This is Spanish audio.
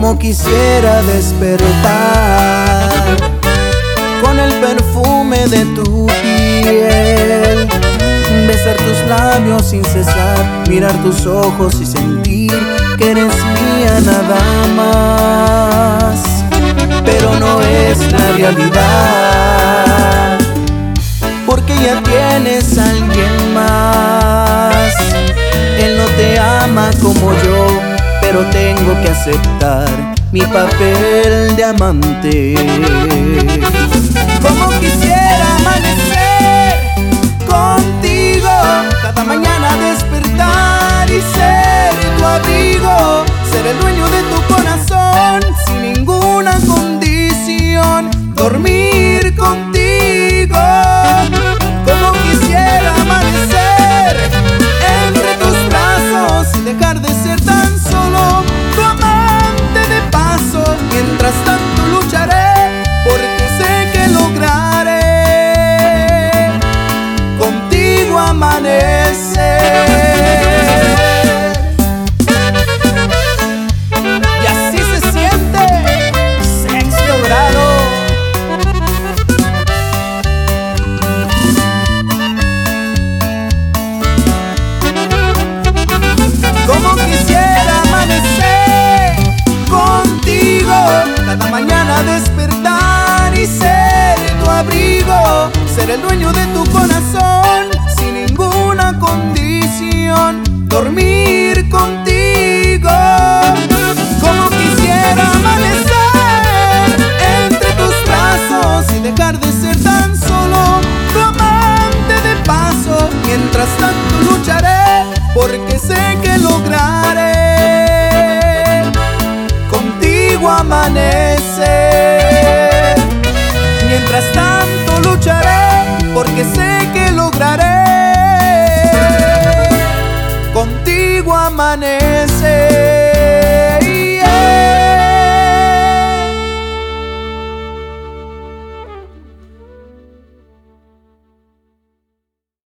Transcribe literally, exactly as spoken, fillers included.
Como quisiera despertar con el perfume de tu piel, besar tus labios sin cesar, mirar tus ojos y sentir que eres mía nada más. Pero no es la realidad, porque ya tienes a alguien más. Él no te ama como yo, pero tengo que aceptar mi papel de amante. Como quisiera amanecer contigo, cada mañana despertar y ser tu abrigo, ser el dueño de tu corazón sin ninguna condición, dormir contigo. Como quisiera amanecer entre tus brazos y dejar de ser tan solo tu amante de paso. Mientras tanto lucharé porque sé que lograré contigo amanecer. Y así se siente Sexto Grado. Como quisiera amanecer contigo, cada mañana despertar y ser tu abrigo, ser el dueño de tu corazón sin ninguna condición, dormir contigo. Como quisiera amanecer entre tus brazos y dejar de ser tan solo tu amante de paso. Mientras tanto lucharé porque sé que